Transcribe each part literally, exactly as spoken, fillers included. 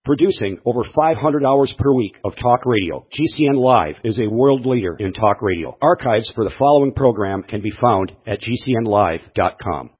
Producing over five hundred hours per week of talk radio, G C N Live is a world leader in talk radio. Archives for the following program can be found at G C N live dot com.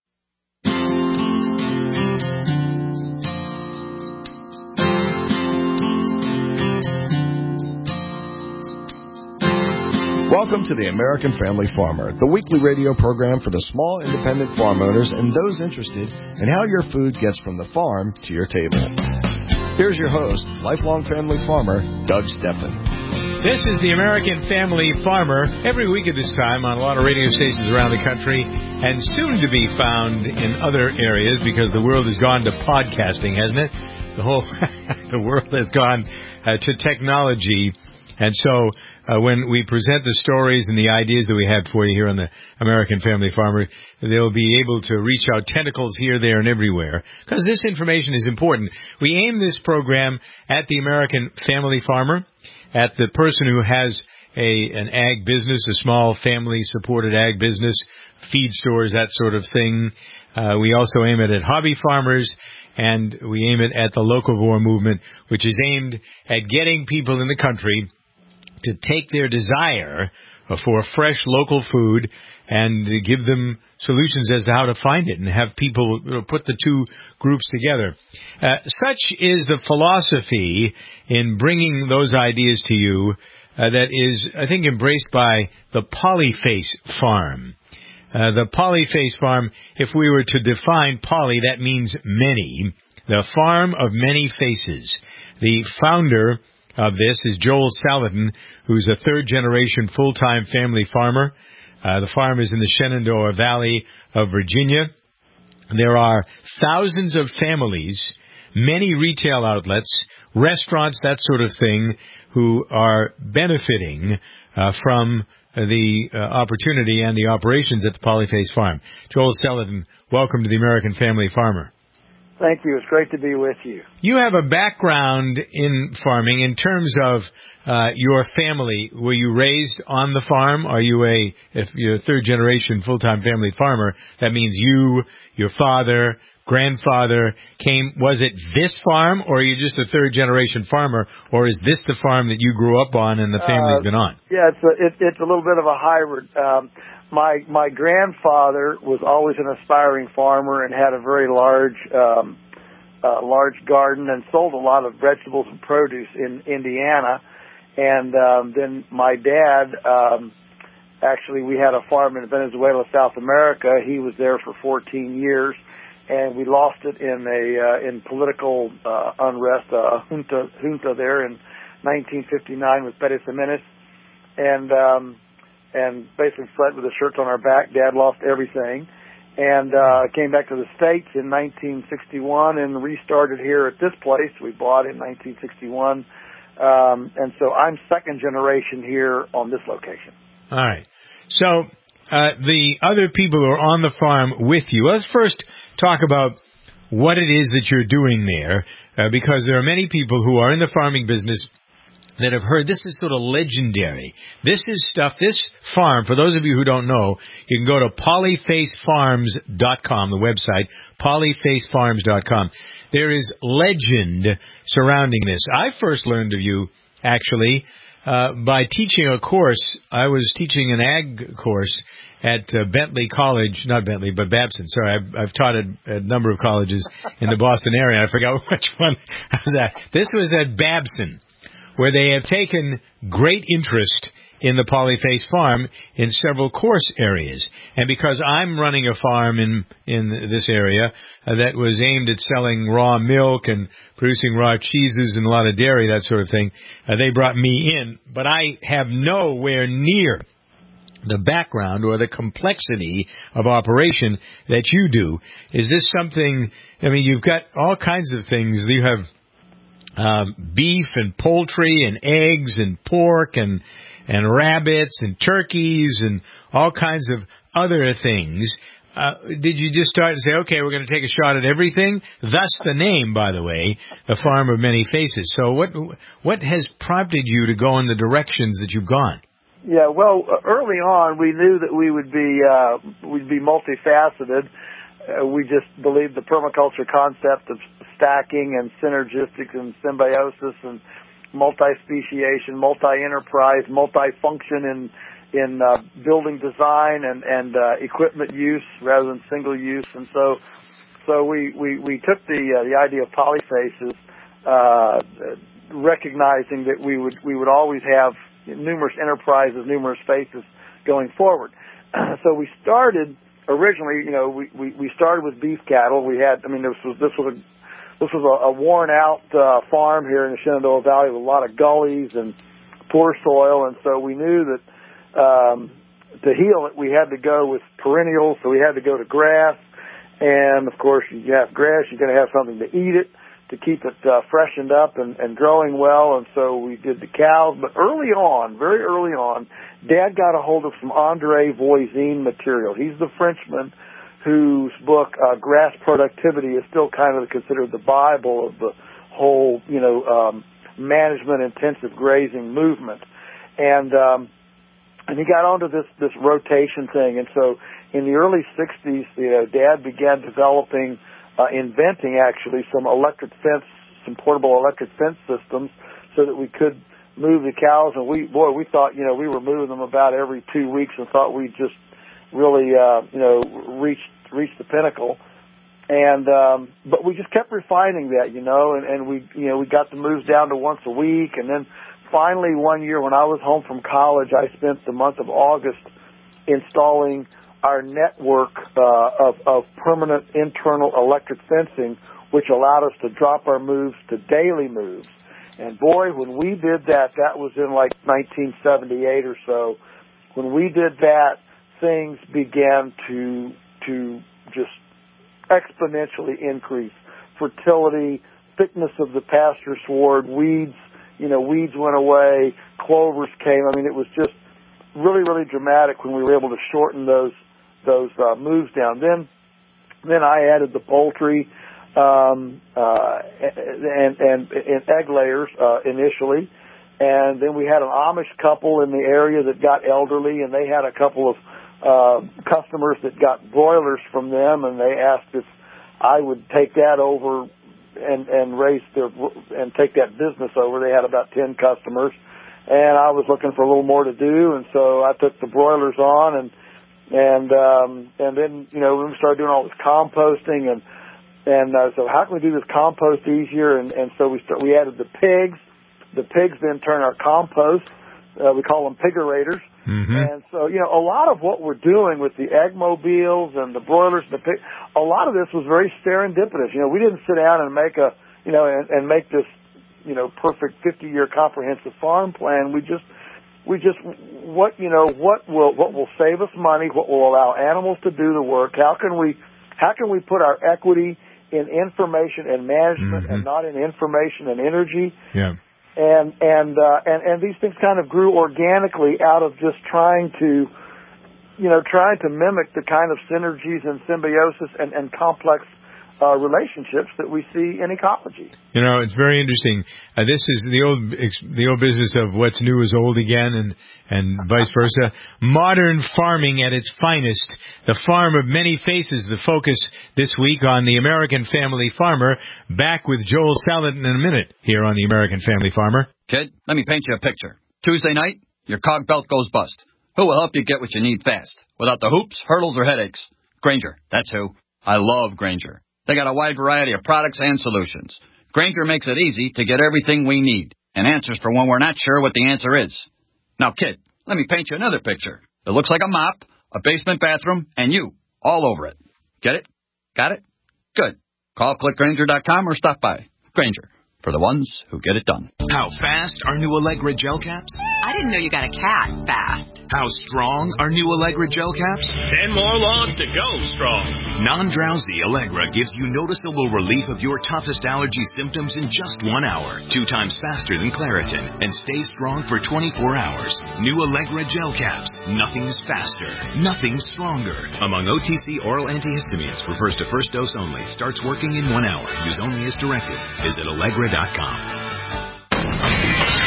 Welcome to the American Family Farmer, the weekly radio program for the small independent farm owners and those interested in how your food gets from the farm to your table. Here's your host, lifelong family farmer, Doug Steffen. This is the American Family Farmer, every week at this time on a lot of radio stations around the country, and soon to be found in other areas because the world has gone to podcasting, hasn't it? The whole the world has gone uh, to technology. And so uh, when we present the stories and the ideas that we have for you here on the American Family Farmer, they'll be able to reach out tentacles here, there, and everywhere, because this information is important. We aim this program at the American Family Farmer, at the person who has a an ag business, a small family-supported ag business, feed stores, that sort of thing. Uh, we also aim it at hobby farmers, and we aim it at the locavore movement, which is aimed at getting people in the country to take their desire for fresh local food and give them solutions as to how to find it and have people put the two groups together. Uh, such is the philosophy in bringing those ideas to you uh, that is, I think, embraced by the Polyface Farm. Uh, the Polyface Farm, if we were to define poly, that means many. The farm of many faces. The founder of this is Joel Salatin, who's a third-generation full-time family farmer. Uh, the farm is in the Shenandoah Valley of Virginia. There are thousands of families, many retail outlets, restaurants, that sort of thing, who are benefiting uh, from the uh, opportunity and the operations at the Polyface Farm. Joel Salatin, welcome to the American Family Farmer. Thank you. It's great to be with you. You have a background in farming in terms of uh, your family. Were you raised on the farm? Are you a, if you're a third-generation full-time family farmer, that means you, your father, grandfather came, was it this farm, or are you just a third-generation farmer, or is this the farm that you grew up on and the family's uh, been on? Yeah, it's a, it, it's a little bit of a hybrid. Um, My my grandfather was always an aspiring farmer and had a very large um, uh, large garden and sold a lot of vegetables and produce in Indiana. And um, then my dad, um, actually, we had a farm in Venezuela, South America. He was there for fourteen years, and we lost it in a uh, in political uh, unrest, a junta junta there in nineteen fifty-nine with Pérez Jiménez, and um, and basically fled with the shirts on our back. Dad lost everything, and uh, came back to the States in nineteen sixty-one and restarted here at this place. We bought in nineteen sixty-one, um, and so I'm second generation here on this location. All right. So uh, the other people who are on the farm with you, let's first talk about what it is that you're doing there, uh, because there are many people who are in the farming business that have heard this is sort of legendary. This is stuff, this farm, for those of you who don't know, you can go to polyface farms dot com, the website, polyface farms dot com. There is legend surrounding this. I first learned of you, actually, uh, by teaching a course. I was teaching an ag course at uh, Bentley College, not Bentley, but Babson. Sorry, I've, I've taught at a number of colleges in the Boston area. I forgot which one was that. This was at Babson, where they have taken great interest in the Polyface Farm in several course areas. And because I'm running a farm in in this area uh, that was aimed at selling raw milk and producing raw cheeses and a lot of dairy, that sort of thing, uh, they brought me in. But I have nowhere near the background or the complexity of operation that you do. Is this something, I mean, you've got all kinds of things. You have Um, beef and poultry and eggs and pork and and rabbits and turkeys and all kinds of other things. Uh, did you just start to say, okay, we're going to take a shot at everything? Thus the name, by the way, the Farm of Many Faces. So what what has prompted you to go in the directions that you've gone? Yeah, well, early on we knew that we would be uh, we'd be multifaceted. Uh, we just believed the permaculture concept of stacking and synergistics and symbiosis and multi-speciation, multi-enterprise, multi-function in in uh, building design and and uh, equipment use rather than single use. And so so we we, we took the uh, the idea of polyfaces, uh, recognizing that we would we would always have numerous enterprises, numerous faces going forward. So we started originally, you know, we, we, we started with beef cattle. We had, I mean, this was this was a this was a, a worn out uh, farm here in the Shenandoah Valley with a lot of gullies and poor soil, and so we knew that um, to heal it we had to go with perennials. So we had to go to grass, and of course, you have grass, you're going to have something to eat it to keep it uh, freshened up and, and growing well, and so we did the cows. But early on, very early on, Dad got a hold of some Andre Voisin material. He's the Frenchman whose book, uh, Grass Productivity, is still kind of considered the Bible of the whole, you know, um, management intensive grazing movement. And um, and he got onto this, this rotation thing. And so in the early sixties, you know, Dad began developing Uh, inventing actually some electric fence, some portable electric fence systems, so that we could move the cows. And we, boy, we thought, you know, we were moving them about every two weeks, and thought we just really, uh, you know, reached reached the pinnacle. And um, but we just kept refining that, you know, and, and we, you know, we got the moves down to once a week, and then finally one year when I was home from college, I spent the month of August installing our network uh, of, of permanent internal electric fencing, which allowed us to drop our moves to daily moves. And boy, when we did that, that was in like nineteen seventy-eight or so. When we did that, things began to to just exponentially increase. Fertility, thickness of the pasture sward, weeds, you know, weeds went away, clovers came. I mean, it was just really, really dramatic when we were able to shorten those those uh, moves down. Then then I added the poultry um, uh, and, and, and egg layers uh, initially. And then we had an Amish couple in the area that got elderly, and they had a couple of uh, customers that got broilers from them, and they asked if I would take that over and, and raise their and take that business over. They had about ten customers, and I was looking for a little more to do, and so I took the broilers on, and And um, and then, you know, we started doing all this composting, and and uh, so how can we do this compost easier? And, and so we start, we added the pigs. The pigs then turn our compost. Uh, we call them piggerators. Mm-hmm. And so, you know, a lot of what we're doing with the egg mobiles and the broilers, and the pig, a lot of this was very serendipitous. You know, we didn't sit down and make a, you know, and, and make this, you know, perfect fifty-year comprehensive farm plan. We just We just what you know what will what will save us money, what will allow animals to do the work. How can we how can we put our equity in information and management, mm-hmm. and not in information and energy? Yeah. And and uh, and and these things kind of grew organically out of just trying to, you know, trying to mimic the kind of synergies and symbiosis and, and complex Uh, relationships that we see in ecology. You know, it's very interesting. Uh, this is the old the old business of what's new is old again, and and vice versa. Modern farming at its finest. The farm of many faces. The focus this week on the American Family Farmer. Back with Joel Salatin in a minute here on the American Family Farmer. Kid, let me paint you a picture. Tuesday night, your cog belt goes bust. Who will help you get what you need fast, without the hoops, hurdles, or headaches? Grainger. That's who. I love Grainger. They got a wide variety of products and solutions. Grainger makes it easy to get everything we need, and answers for when we're not sure what the answer is. Now, kid, let me paint you another picture. It looks like a mop, a basement bathroom, and you, all over it. Get it? Got it? Good. Call click grainger dot com or stop by. Grainger, for the ones who get it done. How fast are new Allegra gel caps? I didn't know you got a cat fast. How strong are new Allegra gel caps? Ten more lawns to go strong. Non-drowsy Allegra gives you noticeable relief of your toughest allergy symptoms in just one hour, two times faster than Claritin, and stays strong for twenty-four hours. New Allegra gel caps. Nothing's faster. Nothing's stronger. Among O T C oral antihistamines, refers to first dose only. Starts working in one hour. Use only as directed. Visit Allegra dot com.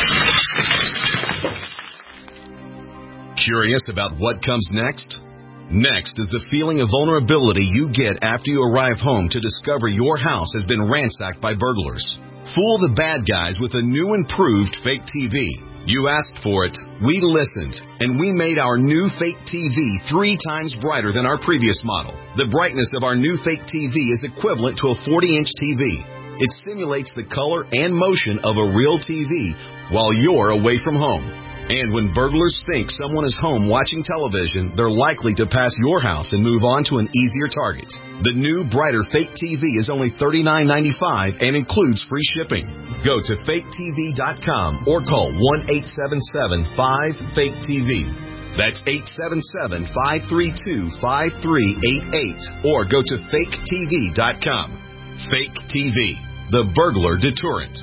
Curious about what comes next? Next is the feeling of vulnerability you get after you arrive home to discover your house has been ransacked by burglars. Fool the bad guys with a new improved fake T V. You asked for it, we listened, and we made our new fake T V three times brighter than our previous model. The brightness of our new fake T V is equivalent to a forty-inch T V. It simulates the color and motion of a real T V while you're away from home. And when burglars think someone is home watching television, they're likely to pass your house and move on to an easier target. The new, brighter fake T V is only thirty-nine ninety-five and includes free shipping. Go to fake T V dot com or call one eight seven seven five fake T V. That's eight seven seven, five three two, five three eight eight or go to fake T V dot com. Fake T V, the burglar deterrent.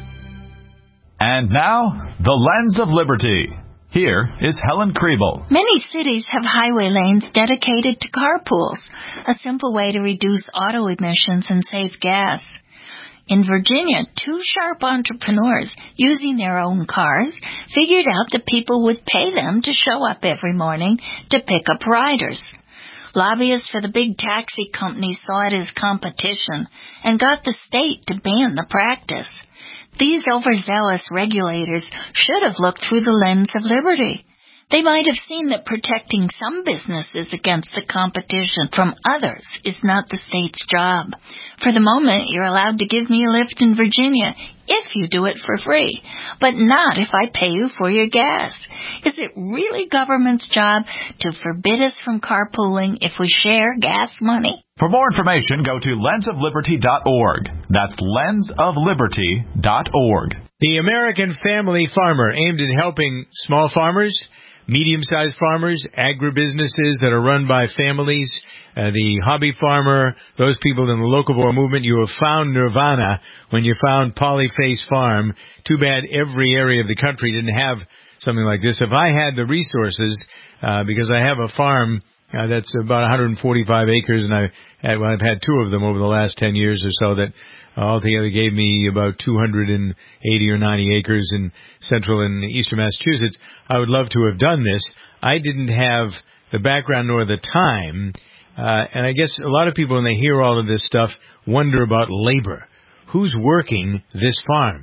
And now, the Lens of Liberty. Here is Helen Kriebel. Many cities have highway lanes dedicated to carpools, a simple way to reduce auto emissions and save gas. In Virginia, two sharp entrepreneurs, using their own cars, figured out that people would pay them to show up every morning to pick up riders. Lobbyists for the big taxi companies saw it as competition and got the state to ban the practice. These overzealous regulators should have looked through the lens of liberty. They might have seen that protecting some businesses against the competition from others is not the state's job. For the moment, you're allowed to give me a lift in Virginia if you do it for free, but not if I pay you for your gas. Is it really government's job to forbid us from carpooling if we share gas money? For more information, go to lens of liberty dot org. That's lens of liberty dot org. The American Family Farmer, aimed at helping small farmers, medium-sized farmers, agribusinesses that are run by families, uh, the hobby farmer, those people in the locavore movement. You have found nirvana when you found Polyface Farm. Too bad every area of the country didn't have something like this. If I had the resources, uh, because I have a farm uh, that's about one hundred forty-five acres, and I've had, well, I've had two of them over the last ten years or so that altogether gave me about two hundred eighty or ninety acres in central and eastern Massachusetts. I would love to have done this. I didn't have the background nor the time. Uh, and I guess a lot of people, when they hear all of this stuff, wonder about labor. Who's working this farm?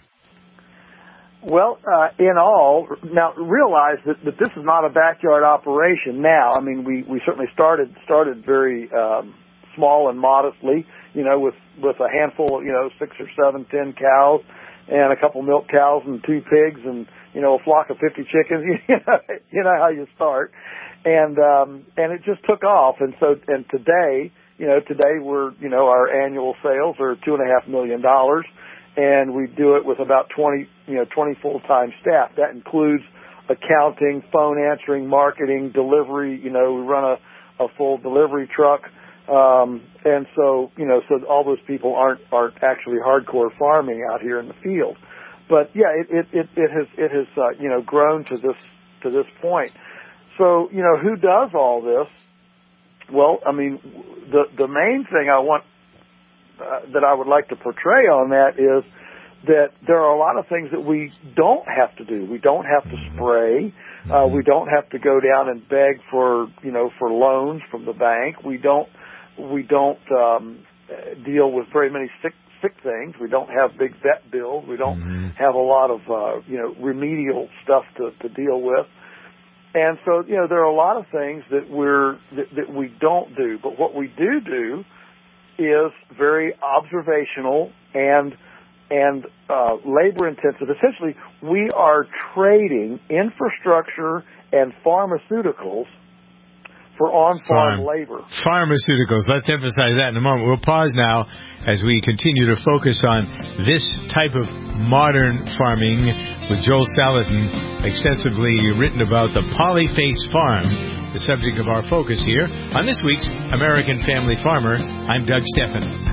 Well, uh, in all, now realize that, that this is not a backyard operation now. I mean, we, we certainly started started very um, small and modestly, you know, with, with a handful of, you know, six or seven, ten cows and a couple milk cows and two pigs and, you know, a flock of fifty chickens. You know, you know how you start. And, um, and it just took off. And so, and today, you know, today we're, you know, our annual sales are two and a half million dollars. And we do it with about twenty, you know, twenty full-time staff. That includes accounting, phone answering, marketing, delivery. You know, we run a, a full delivery truck. Um, and so, you know, so all those people aren't, aren't actually hardcore farming out here in the field. But yeah, it, it, it, it has, it has, uh, you know, grown to this, to this point. So, you know, who does all this? Well, I mean, the, the main thing I want, Uh, that I would like to portray on that is that there are a lot of things that we don't have to do. We don't have to spray. Uh, we don't have to go down and beg for, you know, for loans from the bank. We don't, we don't, um, deal with very many sick, sick things. We don't have big vet bills. We don't mm-hmm. have a lot of, uh, you know, remedial stuff to, to deal with. And so, you know, there are a lot of things that we're, that, that we don't do. But what we do do is very observational and and uh, labor intensive. Essentially, we are trading infrastructure and pharmaceuticals for on-farm Farm. labor. Pharmaceuticals. Let's emphasize that in a moment. We'll pause now as we continue to focus on this type of modern farming with Joel Salatin, extensively written about the Polyface Farm, the subject of our focus here on this week's American Family Farmer. I'm Doug Steffen.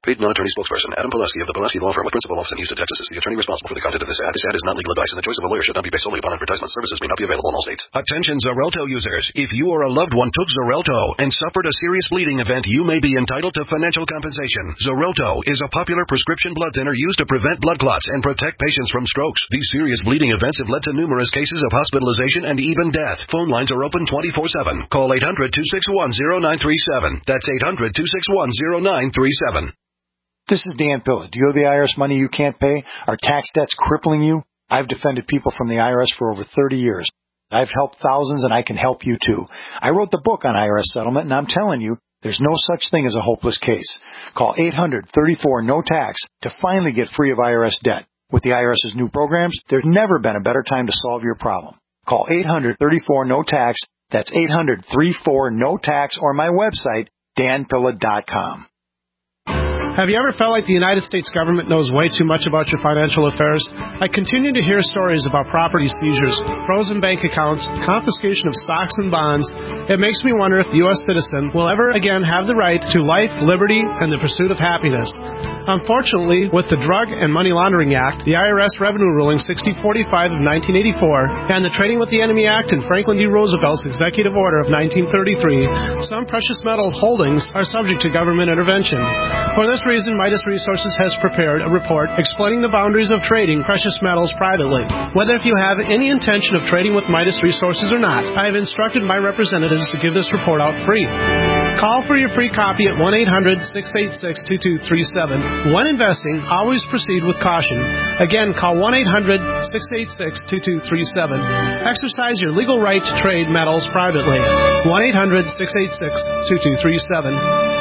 Paid non-attorney spokesperson Adam Pulaski of the Pulaski Law Firm with principal office in Houston, Texas, is the attorney responsible for the content of this ad. This ad is not legal advice, and the choice of a lawyer should not be based solely upon advertisement. Services may not be available in all states. Attention Xarelto users. If you or a loved one took Xarelto and suffered a serious bleeding event, you may be entitled to financial compensation. Xarelto is a popular prescription blood thinner used to prevent blood clots and protect patients from strokes. These serious bleeding events have led to numerous cases of hospitalization and even death. Phone lines are open twenty-four seven. Call eight hundred, two six one, zero nine three seven. That's eight hundred, two six one, zero nine three seven. This is Dan Pilla. Do you owe the I R S money you can't pay? Are tax debts crippling you? I've defended people from the I R S for over thirty years. I've helped thousands, and I can help you too. I wrote the book on I R S settlement, and I'm telling you, there's no such thing as a hopeless case. Call eight hundred, thirty-four, no tax to finally get free of I R S debt. With the IRS's new programs, there's never been a better time to solve your problem. Call eight hundred, thirty-four, no tax. That's eight hundred, thirty-four, no tax, or my website, dan pilla dot com. Have you ever felt like the United States government knows way too much about your financial affairs? I continue to hear stories about property seizures, frozen bank accounts, confiscation of stocks and bonds. It makes me wonder if the U S citizen will ever again have the right to life, liberty, and the pursuit of happiness. Unfortunately, with the Drug and Money Laundering Act, the I R S Revenue Ruling sixty forty-five of nineteen eighty-four, and the Trading with the Enemy Act and Franklin D. Roosevelt's Executive Order of nineteen thirty-three, some precious metal holdings are subject to government intervention. For this reason, Midas Resources has prepared a report explaining the boundaries of trading precious metals privately. Whether if you have any intention of trading with Midas Resources or not, I have instructed my representatives to give this report out free. Call for your free copy at one eight hundred, six eight six, two two three seven. When investing, always proceed with caution. Again, call one eight hundred, six eight six, two two three seven. Exercise your legal right to trade metals privately. one eight hundred, six eight six, two two three seven.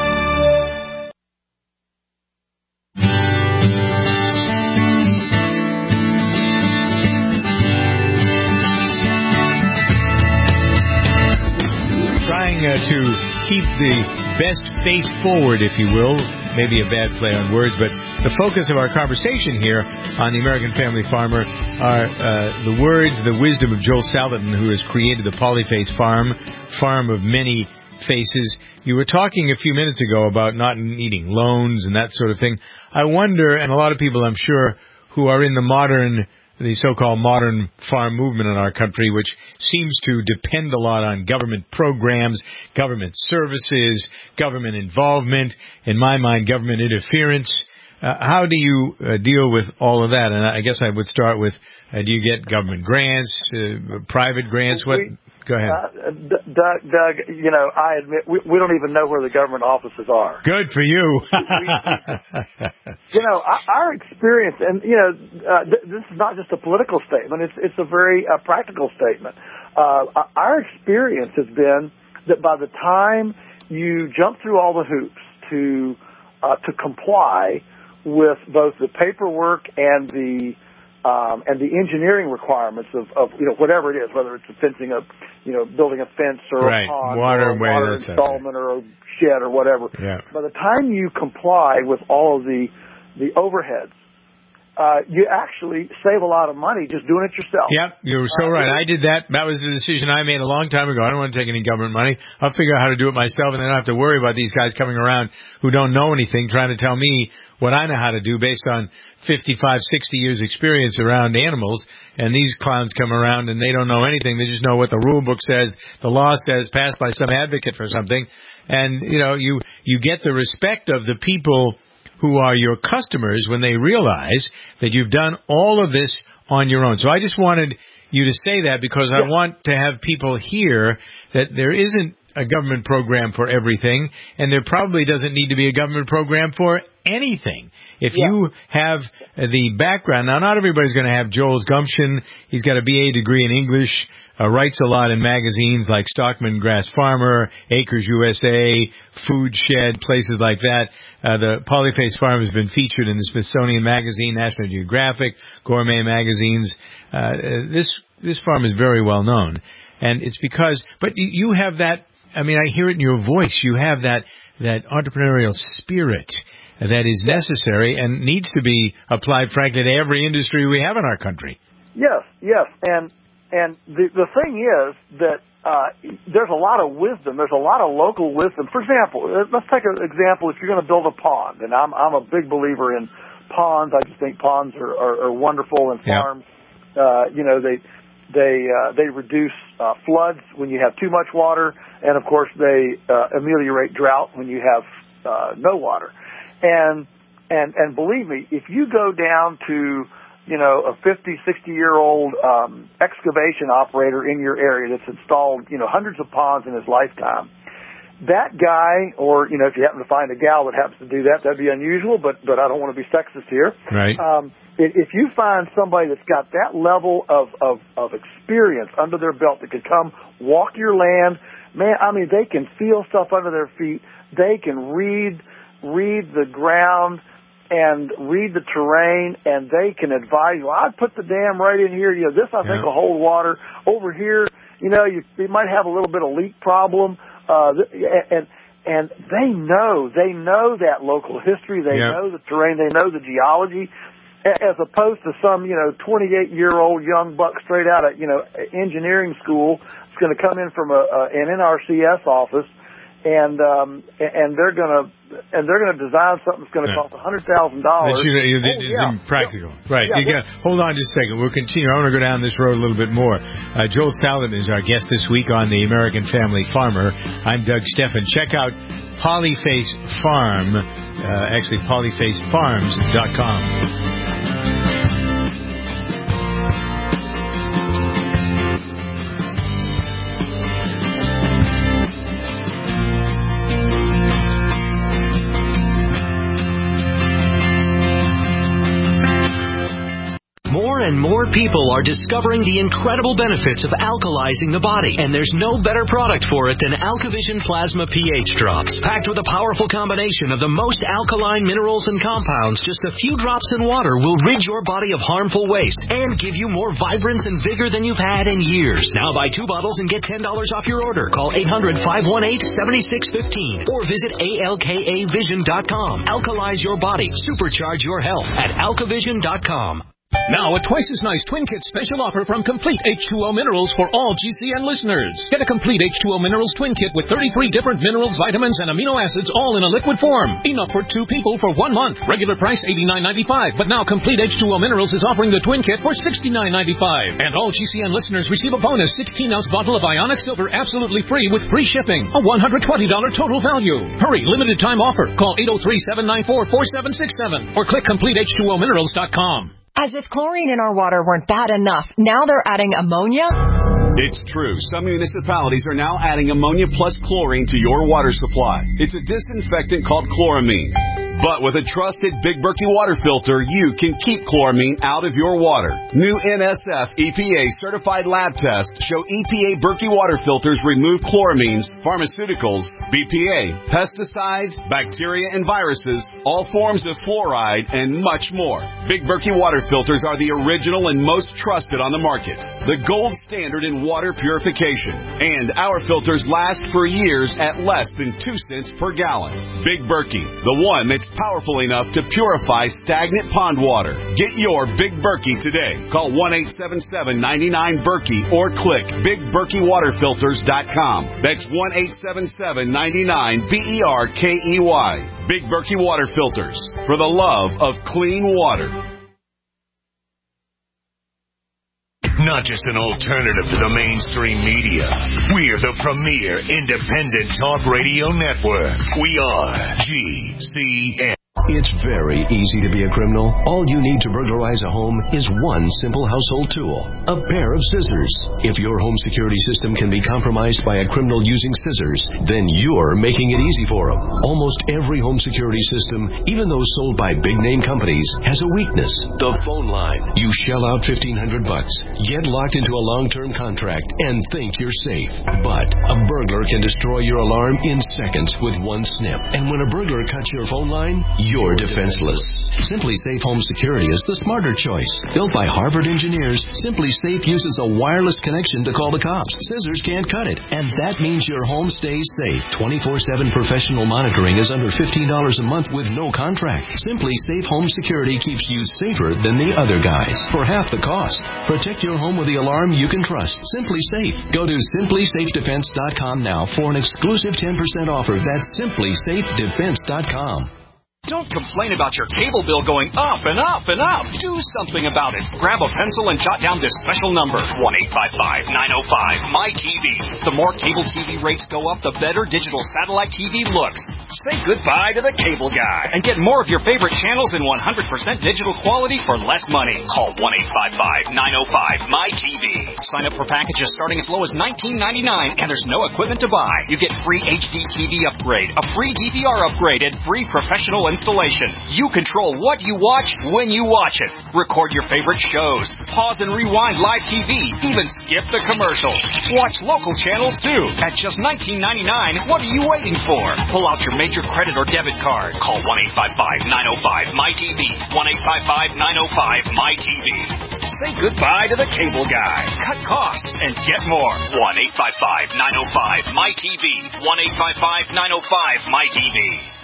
Uh, to keep the best face forward, if you will, maybe a bad play on words, but the focus of our conversation here on the American Family Farmer are uh, the words, the wisdom of Joel Salatin, who has created the Polyface Farm, farm of many faces. You were talking a few minutes ago about not needing loans and that sort of thing. I wonder, and a lot of people I'm sure who are in the modern the so-called modern farm movement in our country, which seems to depend a lot on government programs, government services, government involvement, in my mind, government interference. Uh, how do you uh, deal with all of that? And I guess I would start with, uh, do you get government grants, uh, private grants? What? Go ahead. Uh, Doug, Doug, you know, I admit, we, we don't even know where the government offices are. Good for you. we, we, you know, our, our experience, and, you know, uh, th- this is not just a political statement. It's, it's a very uh, practical statement. Uh, our experience has been that by the time you jump through all the hoops to, uh, to comply with both the paperwork and the Um, and the engineering requirements of, of, you know, whatever it is, whether it's a fencing up, you know, building a fence or right. a pond water, or a water installment or a shed or whatever. Yeah. By the time you comply with all of the, the overheads, uh, you actually save a lot of money just doing it yourself. Yep, you're so uh, right. I did that. That was the decision I made a long time ago. I don't want to take any government money. I'll figure out how to do it myself, and then I don't have to worry about these guys coming around who don't know anything trying to tell me what I know how to do based on fifty-five, sixty years experience around animals, and these clowns come around and they don't know anything. They just know what the rule book says, the law says, passed by some advocate for something. And, you know, you, you get the respect of the people who are your customers when they realize that you've done all of this on your own. So I just wanted you to say that because I want to have people hear that there isn't a government program for everything, and there probably doesn't need to be a government program for anything. If yeah. you have the background, now not everybody's going to have Joel's gumption. He's got a B A degree in English, uh, writes a lot in magazines like Stockman Grass Farmer, Acres U S A, Food Shed, places like that. Uh, the Polyface Farm has been featured in the Smithsonian Magazine, National Geographic, Gourmet magazines. Uh, this this farm is very well known, and it's because, but you have that, I mean, I hear it in your voice. You have that, that entrepreneurial spirit that is necessary and needs to be applied, frankly, to every industry we have in our country. Yes, yes. And, and the the thing is that uh, there's a lot of wisdom. There's a lot of local wisdom. For example, let's take an example. If you're going to build a pond, and I'm I'm a big believer in ponds. I just think ponds are are, are wonderful, and farms. Yeah. Uh, you know, they they uh, they reduce uh, floods when you have too much water, and of course they uh, ameliorate drought when you have uh, no water. And and and believe me, if you go down to you know, a fifty, sixty-year-old um, excavation operator in your area that's installed, you know, hundreds of ponds in his lifetime, that guy, or, you know, if you happen to find a gal that happens to do that, that'd be unusual, but but I don't want to be sexist here. Right. Um, if, if you find somebody that's got that level of, of, of experience under their belt that could come walk your land, man, I mean, they can feel stuff under their feet. They can read read the ground and read the terrain, and they can advise you. I'd put the dam right in here. You know, this I think yeah. will hold water. Over here, you know, you, you might have a little bit of leak problem. Uh, and and they know they know that local history. They yeah. know the terrain. They know the geology, as opposed to some you know twenty-eight year old young buck straight out of you know engineering school. It's going to come in from a, a an N R C S office. And um, and they're gonna and they're gonna design something that's gonna yeah. cost a hundred thousand dollars. You know, oh, it's yeah. impractical, yeah. right? Yeah, you got, hold on just a second. We'll continue. I want to go down this road a little bit more. Uh, Joel Salatin is our guest this week on the American Family Farmer. I'm Doug Steffen. Check out Polyface Farm, uh, actually polyface farms dot com. And more people are discovering the incredible benefits of alkalizing the body, and there's no better product for it than AlkaVision Plasma pH Drops. Packed with a powerful combination of the most alkaline minerals and compounds, just a few drops in water will rid your body of harmful waste and give you more vibrance and vigor than you've had in years. Now buy two bottles and get ten dollars off your order. Call eight hundred, five one eight, seven six one five or visit A L K A vision dot com. Alkalize your body. Supercharge your health at alka vision dot com. Now, a twice as nice Twin Kit special offer from Complete H two O Minerals for all G C N listeners. Get a Complete H two O Minerals Twin Kit with thirty-three different minerals, vitamins, and amino acids all in a liquid form. Enough for two people for one month. Regular price eighty-nine ninety-five, but now Complete H two O Minerals is offering the Twin Kit for sixty-nine ninety-five. And all G C N listeners receive a bonus sixteen ounce bottle of Ionic Silver absolutely free with free shipping. A one hundred twenty dollars total value. Hurry, limited time offer. Call eight oh three, seven nine four, four seven six seven or click complete h two o minerals dot com. As if chlorine in our water weren't bad enough, now they're adding ammonia? It's true. Some municipalities are now adding ammonia plus chlorine to your water supply. It's a disinfectant called chloramine. But with a trusted Big Berkey water filter, you can keep chloramine out of your water. New N S F E P A certified lab tests show E P A Berkey water filters remove chloramines, pharmaceuticals, B P A, pesticides, bacteria and viruses, all forms of fluoride, and much more. Big Berkey water filters are the original and most trusted on the market. The gold standard in water purification. And our filters last for years at less than two cents per gallon. Big Berkey, the one that's powerful enough to purify stagnant pond water. Get your Big Berkey today. Call one eight seven seven, nine nine, Berkey or click big berkey water filters dot com. That's one eight seven seven, nine nine, B E R K E Y. Big Berkey Water Filters. For the love of clean water. Not just an alternative to the mainstream media. We're the premier independent talk radio network. We are G C N. It's very easy to be a criminal. All you need to burglarize a home is one simple household tool, a pair of scissors. If your home security system can be compromised by a criminal using scissors, then you're making it easy for them. Almost every home security system, even those sold by big-name companies, has a weakness. The phone line. You shell out fifteen hundred bucks, get locked into a long-term contract, and think you're safe. But a burglar can destroy your alarm in seconds with one snip. And when a burglar cuts your phone line, you're you're defenseless. Simply Safe Home Security is the smarter choice. Built by Harvard engineers, Simply Safe uses a wireless connection to call the cops. Scissors can't cut it, and that means your home stays safe. twenty-four seven professional monitoring is under fifteen dollars a month with no contract. Simply Safe Home Security keeps you safer than the other guys for half the cost. Protect your home with the alarm you can trust. Simply Safe. Go to simply safe defense dot com now for an exclusive ten percent offer. That's simply safe defense dot com. Don't complain about your cable bill going up and up and up. Do something about it. Grab a pencil and jot down this special number, one eight five five, nine oh five, M Y T V. The more cable T V rates go up, the better digital satellite T V looks. Say goodbye to the cable guy and get more of your favorite channels in one hundred percent digital quality for less money. Call one eight five five, nine oh five, M Y T V. Sign up for packages starting as low as nineteen ninety-nine, and there's no equipment to buy. You get free H D T V upgrade, a free D V R upgrade, and free professional installation. You control what you watch when you watch it. Record your favorite shows. Pause and rewind live T V. Even skip the commercials. Watch local channels too. At just nineteen ninety-nine, what are you waiting for? Pull out your major credit or debit card. Call one eight five five, nine oh five, M Y T V. one eight five five, nine oh five, M Y T V. Say goodbye to the cable guy. Cut costs and get more. one eight five five, nine oh five, M Y T V. one eight five five, nine oh five, M Y T V.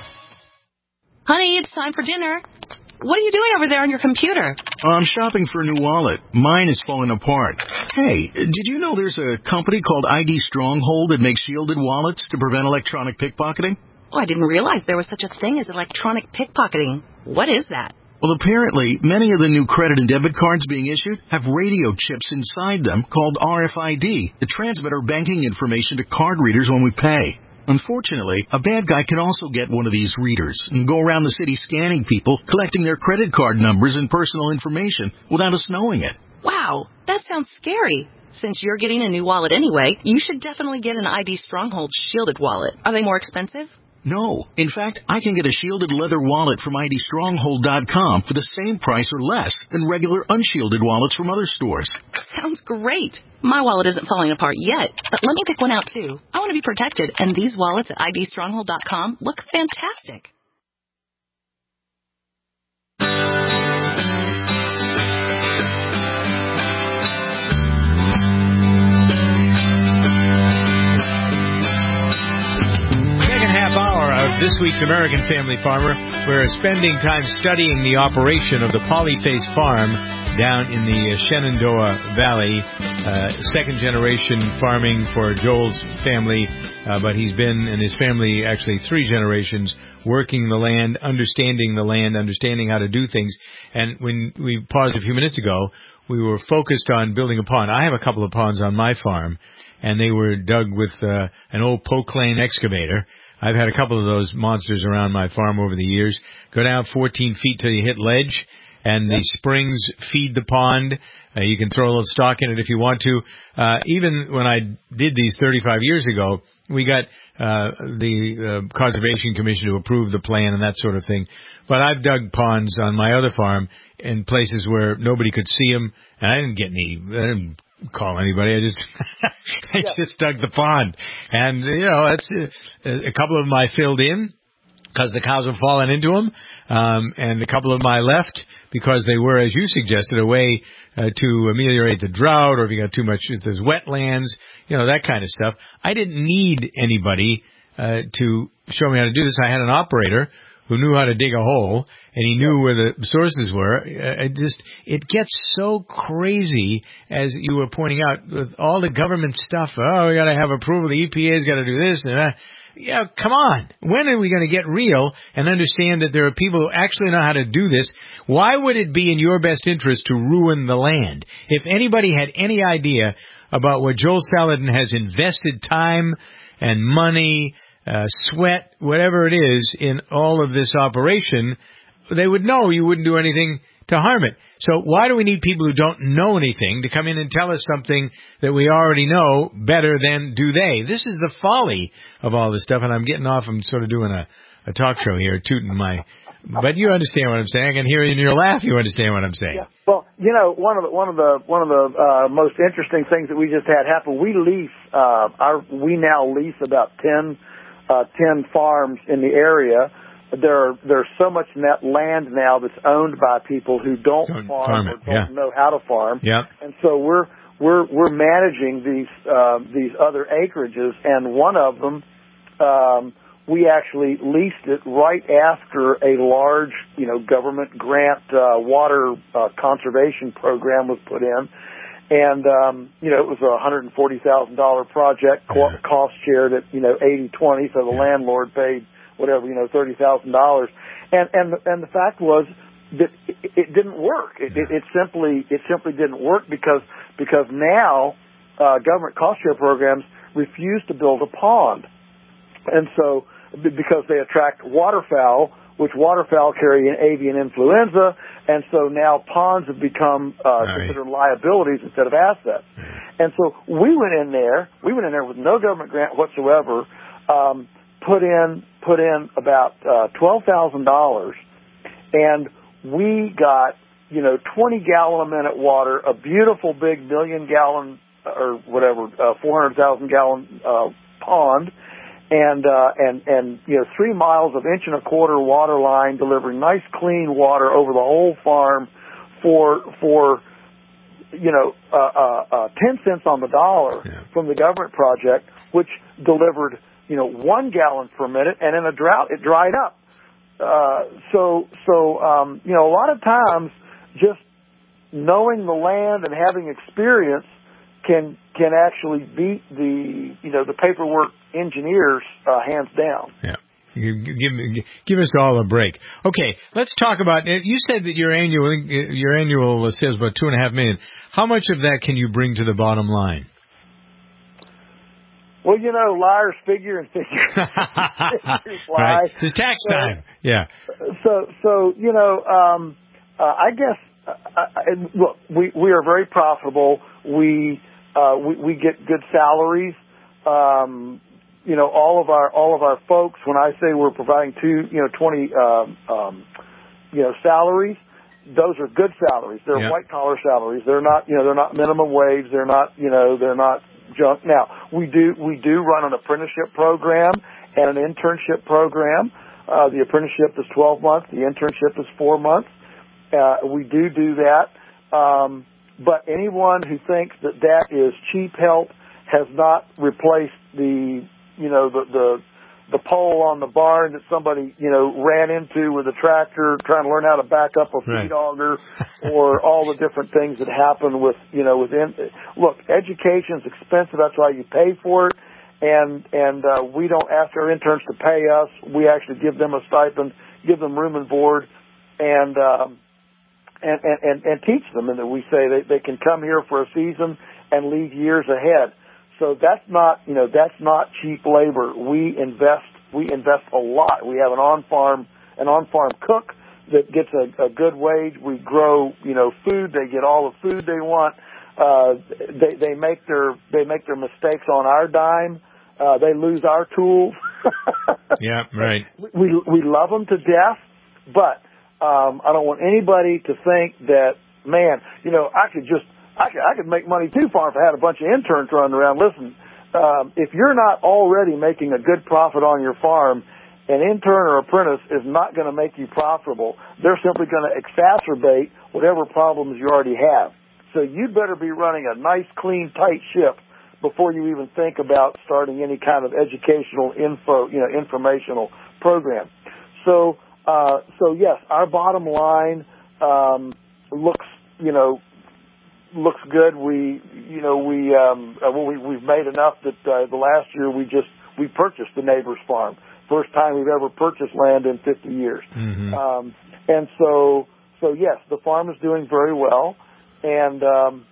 Honey, it's time for dinner. What are you doing over there on your computer? I'm shopping for a new wallet. Mine is falling apart. Hey, did you know there's a company called I D Stronghold that makes shielded wallets to prevent electronic pickpocketing? Oh, I didn't realize there was such a thing as electronic pickpocketing. What is that? Well, apparently, many of the new credit and debit cards being issued have radio chips inside them called R F I D that transmit our banking information to card readers when we pay. Unfortunately, a bad guy can also get one of these readers and go around the city scanning people, collecting their credit card numbers and personal information without us knowing it. Wow, that sounds scary. Since you're getting a new wallet anyway, you should definitely get an I D Stronghold shielded wallet. Are they more expensive? No. In fact, I can get a shielded leather wallet from I D stronghold dot com for the same price or less than regular unshielded wallets from other stores. Sounds great. My wallet isn't falling apart yet, but let me pick one out too. I want to be protected, and these wallets at I D stronghold dot com look fantastic. Of this week's American Family Farmer, we're spending time studying the operation of the Polyface Farm down in the Shenandoah Valley. Uh, second generation farming for Joel's family, uh, but he's been, and his family, actually three generations, working the land, understanding the land, understanding how to do things. And when we paused a few minutes ago, we were focused on building a pond. I have a couple of ponds on my farm, and they were dug with uh, an old Polk Lane excavator. I've had a couple of those monsters around my farm over the years. Go down fourteen feet till you hit ledge, and the springs feed the pond. Uh, you can throw a little stock in it if you want to. Uh, even when I did these thirty-five years ago, we got uh, the uh, Conservation Commission to approve the plan and that sort of thing. But I've dug ponds on my other farm in places where nobody could see them, and I didn't get any... I didn't call anybody. I just I yeah. just dug the pond, and you know, that's uh, a couple of them I filled in because the cows were falling into them, um, and a couple of them I left because they were, as you suggested, a way uh, to ameliorate the drought, or if you got too much, if there's wetlands, you know, that kind of stuff. I didn't need anybody uh, to show me how to do this. I had an operator who knew how to dig a hole, and he knew where the sources were. It just, it gets so crazy, as you were pointing out, with all the government stuff. Oh, we got to have approval. The E P A's got to do this and that. Yeah, come on. When are we going to get real and understand that there are people who actually know how to do this? Why would it be in your best interest to ruin the land? If anybody had any idea about what Joel Salatin has invested time and money, Uh, sweat, whatever it is, in all of this operation, they would know you wouldn't do anything to harm it. So why do we need people who don't know anything to come in and tell us something that we already know better than do they? This is the folly of all this stuff, and I'm getting off. I'm sort of doing a, a talk show here, tooting my... But you understand what I'm saying. I can hear in your laugh you understand what I'm saying. Yeah. Well, you know, one of the one of the one of the uh, most interesting things that we just had happen. We lease uh, our we now lease about ten. Uh, ten farms in the area there are, there's so much net land now that's owned by people who don't, don't farm, farm or don't yeah. know how to farm. Yep. And so we're we're we're managing these uh, these other acreages, and one of them um, we actually leased it right after a large, you know, government grant uh, water uh, conservation program was put in. And, um, you know, it was a one hundred forty thousand dollars project, yeah. cost shared at, you know, eighty twenty, so the yeah. landlord paid whatever, you know, thirty thousand dollars. And, and, and the fact was that it, it didn't work. It, yeah. it, it simply, it simply didn't work because, because now, uh, government cost share programs refuse to build a pond. And so, because they attract waterfowl, which waterfowl carry an avian influenza, and so now ponds have become uh, right. considered liabilities instead of assets. And so we went in there, we went in there with no government grant whatsoever, um, put in put in about uh, twelve thousand dollars, and we got, you know, twenty gallon a minute water, a beautiful big million gallon or whatever, uh, four hundred thousand gallon uh, pond. And, uh, and, and, you know, three miles of inch and a quarter water line delivering nice clean water over the whole farm for, for, you know, uh, uh, uh, ten cents on the dollar yeah. from the government project, which delivered, you know, one gallon per minute, and in a drought, it dried up. Uh, so, so, um, you know, a lot of times just knowing the land and having experience can, can actually beat the, you know, the paperwork engineers, uh, hands down. Yeah. Give, give us all a break. Okay, let's talk about, you said that your annual, your annual sales about two and a half million. How much of that can you bring to the bottom line? Well, you know, liars figure and figure. figure right. It's tax so, time. Yeah. So, so, you know, um, uh, I guess, uh, I, look, we, we are very profitable. We, uh, we, we get good salaries. Um, you know, all of our, all of our folks, when I say we're providing two, you know, twenty, um, um, you know, salaries, those are good salaries. They're yep. white collar salaries. They're not, you know, they're not minimum wage. They're not, you know, they're not junk. Now, we do, we do run an apprenticeship program and an internship program. Uh, the apprenticeship is twelve months. The internship is four months. Uh, we do do that. Um, but anyone who thinks that that is cheap help has not replaced the, you know, the, the, the pole on the barn that somebody, you know, ran into with a tractor trying to learn how to back up a feed right. auger, or all the different things that happen with, you know, within, look, education's expensive. That's why you pay for it. And, and, uh, we don't ask our interns to pay us. We actually give them a stipend, give them room and board, and, um, and, and, and, and teach them. And then we say they, they can come here for a season and leave years ahead. So that's not, you know, that's not cheap labor. We invest, we invest a lot. We have an on-farm, an on-farm cook that gets a, a good wage. We grow, you know, food. They get all the food they want. Uh, they, they make their, they make their mistakes on our dime. Uh, they lose our tools. Yeah, right. We, we love them to death, but, um, I don't want anybody to think that, man, you know, I could just, I could, I could make money too far if I had a bunch of interns running around. Listen, um, if you're not already making a good profit on your farm, an intern or apprentice is not going to make you profitable. They're simply going to exacerbate whatever problems you already have. So you'd better be running a nice, clean, tight ship before you even think about starting any kind of educational info, you know, informational program. So, uh, so yes, our bottom line, um, looks, you know, looks good. We, you know, we, um, well, we, we've made enough that, uh, the last year we just, we purchased the neighbor's farm. First time we've ever purchased land in fifty years. Mm-hmm. Um, and so, so yes, the farm is doing very well. And, um,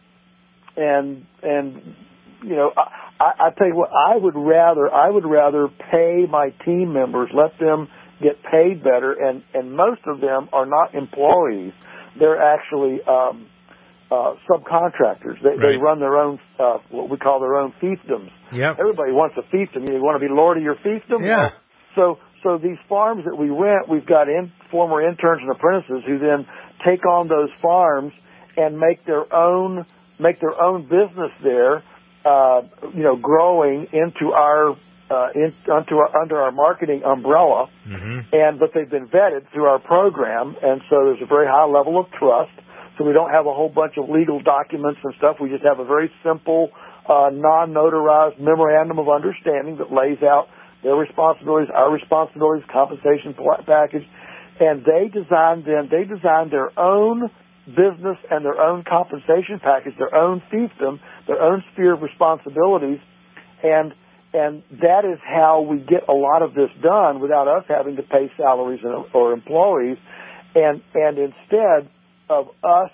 and, and, you know, I, I tell you what, I would rather, I would rather pay my team members, let them get paid better. And, and most of them are not employees. They're actually, um, uh, subcontractors. They, right. they run their own, uh, what we call their own fiefdoms. Yep. Everybody wants a fiefdom. You want to be lord of your fiefdom? Yeah. So, so these farms that we rent, we've got in, former interns and apprentices who then take on those farms and make their own, make their own business there, uh, you know, growing into our, uh, in, under, our, under our marketing umbrella, mm-hmm. and but they've been vetted through our program, and so there's a very high level of trust. So we don't have a whole bunch of legal documents and stuff. We just have a very simple, uh, non-notarized memorandum of understanding that lays out their responsibilities, our responsibilities, compensation package, and they designed them. They designed their own business and their own compensation package, their own fiefdom, their own sphere of responsibilities, and and that is how we get a lot of this done without us having to pay salaries or employees, and and instead of us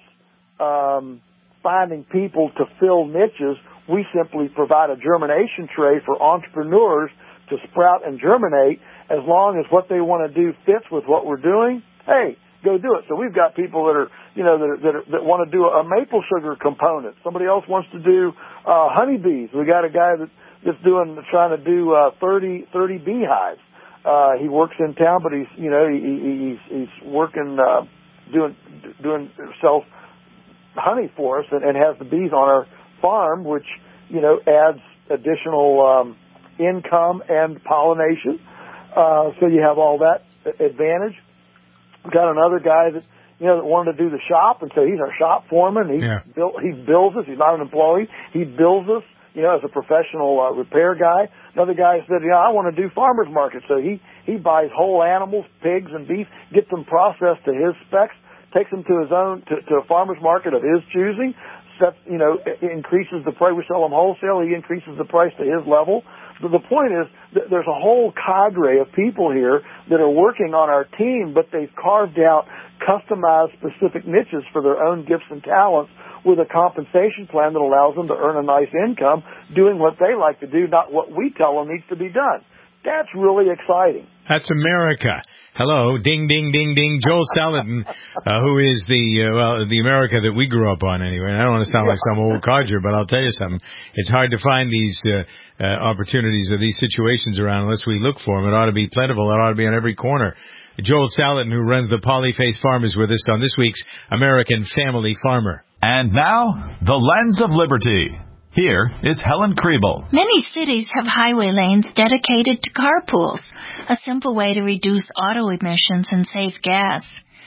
um, finding people to fill niches, we simply provide a germination tray for entrepreneurs to sprout and germinate. As long as what they want to do fits with what we're doing, hey, go do it. So we've got people that are, you know, that are, that, are, that want to do a maple sugar component. Somebody else wants to do uh, honeybees. We got a guy that, that's doing, trying to do uh, thirty, thirty beehives. Uh, he works in town, but he's, you know, he, he, he's, he's working, uh, doing, doing sells honey for us and, and has the bees on our farm, which, you know, adds additional um, income and pollination. Uh, so you have all that advantage. We've got another guy that, you know, that wanted to do the shop, and so he's our shop foreman. He yeah. built, he bills us. He's not an employee. He bills us, you know, as a professional uh, repair guy. Another guy said, yeah, I want to do farmers market. So he, he buys whole animals, pigs and beef, gets them processed to his specs, takes them to his own, to, to a farmers market of his choosing, sets, you know, increases the price. We sell them wholesale. He increases the price to his level. But the point is that there's a whole cadre of people here that are working on our team, but they've carved out customized specific niches for their own gifts and talents with a compensation plan that allows them to earn a nice income doing what they like to do, not what we tell them needs to be done. That's really exciting. That's America. Hello, ding, ding, ding, ding. Joel Salatin, uh, who is the, uh, well, the America that we grew up on anyway. And I don't want to sound like some old codger, but I'll tell you something. It's hard to find these, uh, uh, opportunities or these situations around unless we look for them. It ought to be plentiful. It ought to be on every corner. Joel Salatin, who runs the Polyface Farm, is with us on this week's American Family Farmer. And now, the Lens of Liberty. Here is Helen Kriebel. Many cities have highway lanes dedicated to carpools, a simple way to reduce auto emissions and save gas.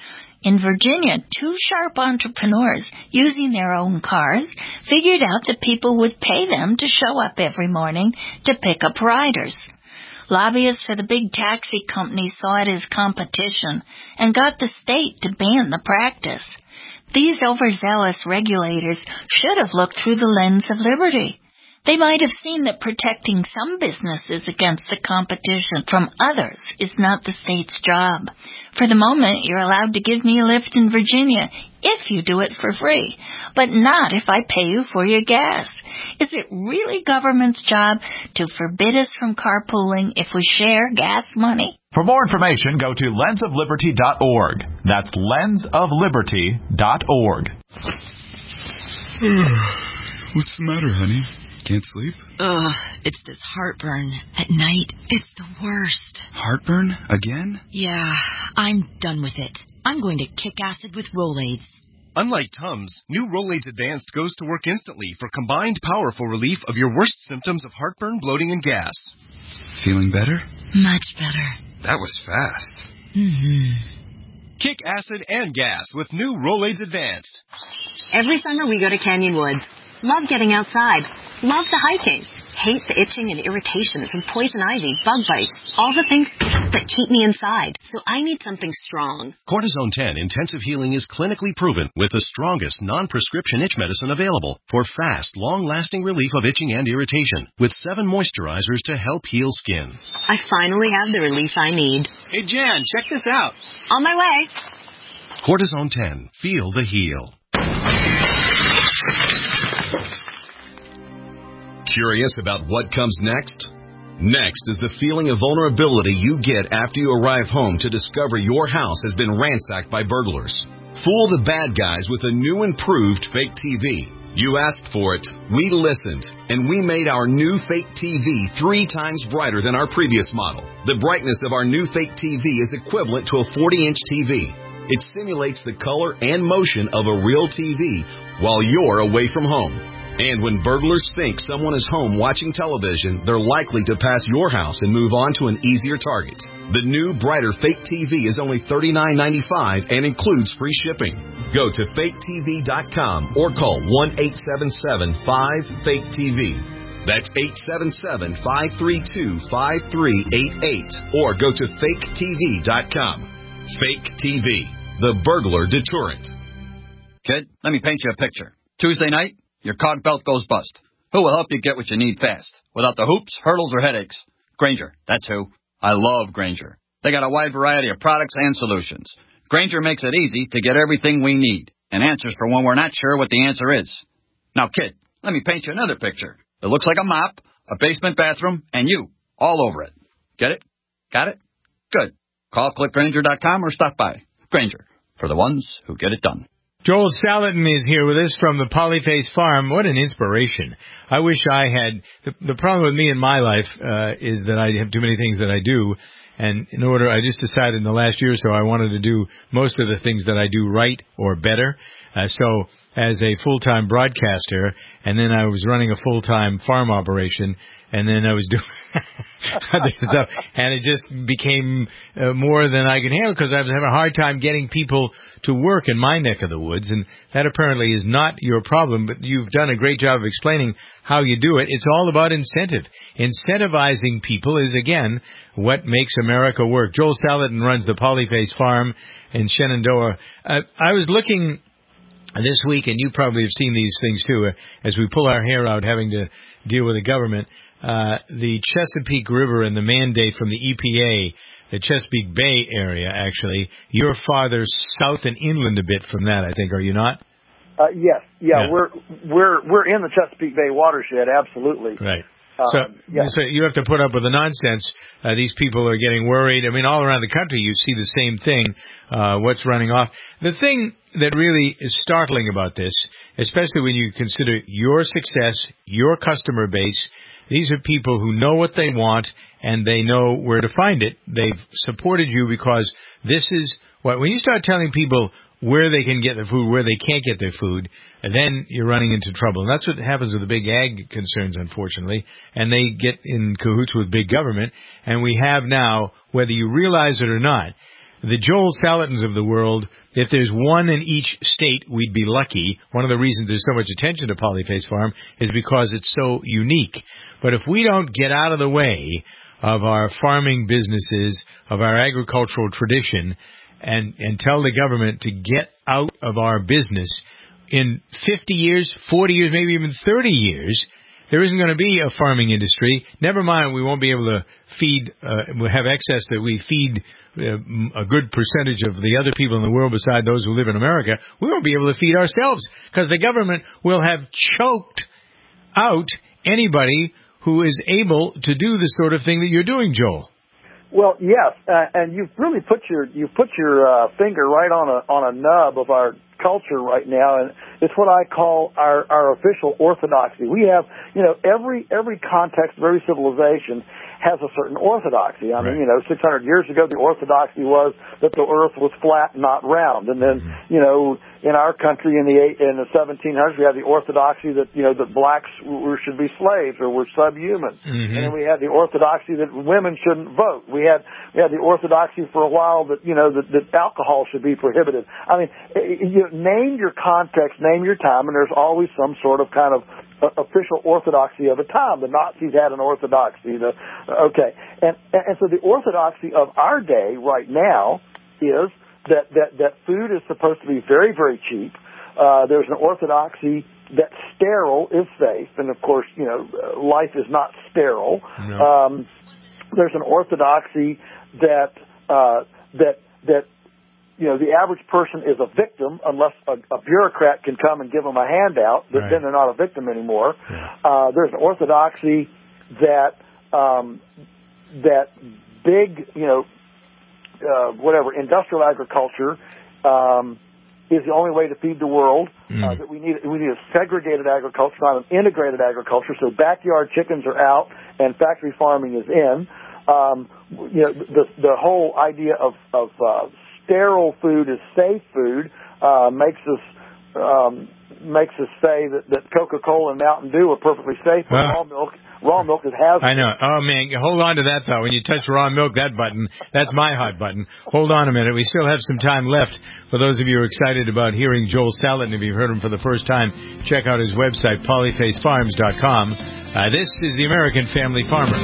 In Virginia, two sharp entrepreneurs using their own cars figured out that people would pay them to show up every morning to pick up riders. Lobbyists for the big taxi companies saw it as competition and got the state to ban the practice. These overzealous regulators should have looked through the lens of liberty. They might have seen that protecting some businesses against the competition from others is not the state's job. For the moment, you're allowed to give me a lift in Virginia if you do it for free, but not if I pay you for your gas. Is it really government's job to forbid us from carpooling if we share gas money? For more information, go to lens of liberty dot org. That's lens of liberty dot org. What's the matter, honey? Can't sleep? Ugh, it's this heartburn. At night, it's the worst. Heartburn? Again? Yeah, I'm done with it. I'm going to kick acid with Rolaids. Unlike Tums, new Rolaids Advanced goes to work instantly for combined powerful relief of your worst symptoms of heartburn, bloating, and gas. Feeling better? Much better. That was fast. Mm-hmm. Kick acid and gas with new Rolaids Advanced. Every summer we go to Canyon Woods. Love getting outside. Love the hiking. Hate the itching and irritation from poison ivy, bug bites, all the things that keep me inside. So I need something strong. Cortisone ten Intensive Healing is clinically proven with the strongest non-prescription itch medicine available for fast, long-lasting relief of itching and irritation with seven moisturizers to help heal skin. I finally have the relief I need. Hey, Jan, check this out. On my way. Cortisone ten. Feel the heal. Curious about what comes next? Next is the feeling of vulnerability you get after you arrive home to discover your house has been ransacked by burglars. Fool the bad guys with a new improved fake T V. You asked for it, we listened, and we made our new fake T V three times brighter than our previous model. The brightness of our new fake T V is equivalent to a forty-inch T V. It simulates the color and motion of a real T V while you're away from home. And when burglars think someone is home watching television, they're likely to pass your house and move on to an easier target. The new, brighter Fake T V is only thirty-nine ninety-five and includes free shipping. Go to fake T V dot com or call one eight seven seven five fake T V. That's eight seven seven, five three two, five three eight eight. Or go to fake T V dot com. Fake T V, the burglar deterrent. Kid, let me paint you a picture. Tuesday night, your cog belt goes bust. Who will help you get what you need fast, without the hoops, hurdles, or headaches? Grainger, that's who. I love Grainger. They got a wide variety of products and solutions. Grainger makes it easy to get everything we need, and answers for when we're not sure what the answer is. Now, kid, let me paint you another picture. It looks like a mop, a basement bathroom, and you, all over it. Get it? Got it? Good. Call click grainger dot com or stop by. Grainger, for the ones who get it done. Joel Salatin is here with us from the Polyface Farm. What an inspiration. I wish I had, the, the problem with me in my life uh, is that I have too many things that I do. And in order, I just decided in the last year or so I wanted to do most of the things that I do right or better. Uh, so as a full-time broadcaster, and then I was running a full-time farm operation, and then I was doing other stuff, and it just became uh, more than I could handle because I was having a hard time getting people to work in my neck of the woods, and that apparently is not your problem, but you've done a great job of explaining how you do it. It's all about incentive. Incentivizing people is, again, what makes America work. Joel Salatin runs the Polyface Farm in Shenandoah. Uh, I was looking this week, and you probably have seen these things too, uh, as we pull our hair out having to deal with the government, uh, the Chesapeake River and the mandate from the E P A, the Chesapeake Bay area, actually. You're farther south and inland a bit from that, I think, are you not? Uh, yes, yeah, Yeah. we're we're we're in the Chesapeake Bay watershed, absolutely. Right. Um, So, yeah. so you have to put up with the nonsense. Uh, these people are getting worried. I mean, all around the country you see the same thing, uh, what's running off. The thing that really is startling about this, especially when you consider your success, your customer base, these are people who know what they want and they know where to find it. They've supported you because this is what, when you start telling people where they can get their food, where they can't get their food, and then you're running into trouble. And that's what happens with the big ag concerns, unfortunately. And they get in cahoots with big government. And we have now, whether you realize it or not, the Joel Salatins of the world, if there's one in each state, we'd be lucky. One of the reasons there's so much attention to Polyface Farm is because it's so unique. But if we don't get out of the way of our farming businesses, of our agricultural tradition, and, and tell the government to get out of our business, in fifty years, forty years, maybe even thirty years, there isn't going to be a farming industry. Never mind, we won't be able to feed, uh, we'll have excess that we feed uh, a good percentage of the other people in the world beside those who live in America. We won't be able to feed ourselves because the government will have choked out anybody who is able to do the sort of thing that you're doing, Joel. Well, yes, uh, and you've really put your you've put your uh, finger right on a on a nub of our culture right now, and it's what I call our our official orthodoxy. We have, you know, every every context of every civilization has a certain orthodoxy. I mean, you know, six hundred years ago, the orthodoxy was that the earth was flat, not round. And then, you know, in our country in the eight, in the seventeen hundreds, we had the orthodoxy that, you know, that blacks were, should be slaves or were subhuman. Mm-hmm. And then we had the orthodoxy that women shouldn't vote. We had we had the orthodoxy for a while that, you know, that, that alcohol should be prohibited. I mean, you name your context, name your time, and there's always some sort of kind of official orthodoxy of a time. The Nazis had an orthodoxy. The, okay. And, and so the orthodoxy of our day right now is that, that, that food is supposed to be very, very cheap. Uh, there's an orthodoxy that sterile is safe. And, of course, you know, life is not sterile. No. Um, there's an orthodoxy that, uh, that, that, you know, the average person is a victim unless a, a bureaucrat can come and give them a handout, but right. then they're not a victim anymore. Yeah. Uh, there's an orthodoxy that, um, that big, you know, uh, whatever, industrial agriculture, um, is the only way to feed the world. Mm. Uh, that we need, we need a segregated agriculture, not an integrated agriculture. So backyard chickens are out and factory farming is in. Um, you know, the, the whole idea of, of, uh, sterile food is safe food, uh, makes us um, makes us say that, that Coca-Cola and Mountain Dew are perfectly safe, but Huh? raw milk, raw milk is hazardous. I know. Oh, man, hold on to that thought. When you touch raw milk, that button, that's my hot button. Hold on a minute. We still have some time left. For those of you who are excited about hearing Joel Salatin, if you've heard him for the first time, check out his website, polyface farms dot com. Uh, this is the American Family Farmer.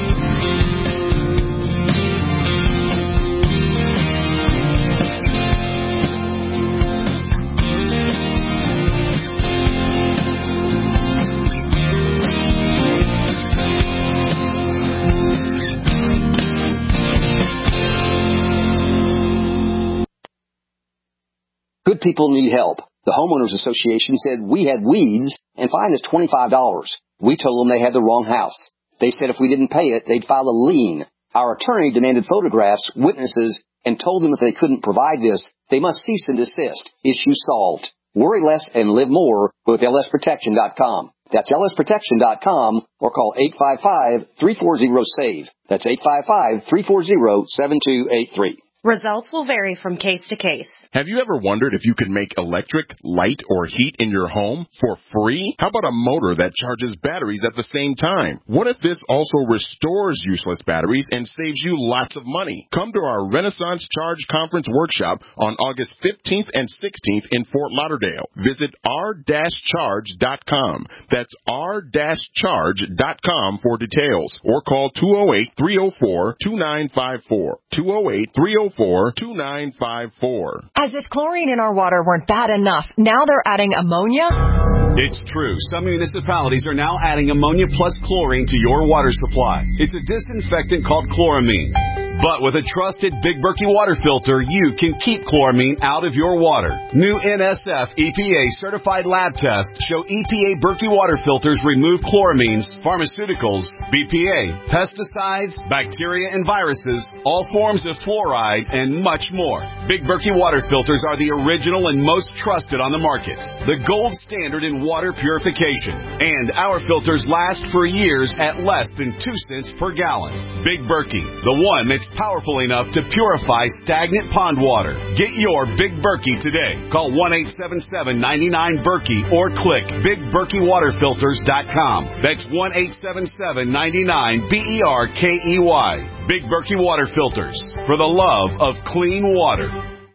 Good people need help. The Homeowners Association said we had weeds and fined us twenty-five dollars. We told them they had the wrong house. They said if we didn't pay it, they'd file a lien. Our attorney demanded photographs, witnesses, and told them if they couldn't provide this, they must cease and desist. Issue solved. Worry less and live more with L S protection dot com. That's L S protection dot com or call eight five five, three four zero, S A V E. That's eight five five, three four zero, seven two eight three. Results will vary from case to case. Have you ever wondered if you could make electric, light, or heat in your home for free? How about a motor that charges batteries at the same time? What if this also restores useless batteries and saves you lots of money? Come to our Renaissance Charge Conference workshop on August fifteenth and sixteenth in Fort Lauderdale. Visit r dash charge dot com. That's r dash charge dot com for details. Or call two oh eight, three oh four, two nine five four. two oh eight, three oh four, two nine five four. As if chlorine in our water weren't bad enough, now they're adding ammonia? It's true. Some municipalities are now adding ammonia plus chlorine to your water supply. It's a disinfectant called chloramine. But with a trusted Big Berkey water filter, you can keep chloramine out of your water. New N S F E P A certified lab tests show E P A Berkey water filters remove chloramines, pharmaceuticals, B P A, pesticides, bacteria and viruses, all forms of fluoride, and much more. Big Berkey water filters are the original and most trusted on the market. The gold standard in water purification. And our filters last for years at less than two cents per gallon. Big Berkey, the one that's powerful enough to purify stagnant pond water. Get your Big Berkey today. Call one eight seven seven, nine nine, Berkey or click big berkey water filters dot com. That's one eight seven seven, nine nine, B E R K E Y. Big Berkey Water Filters, for the love of clean water.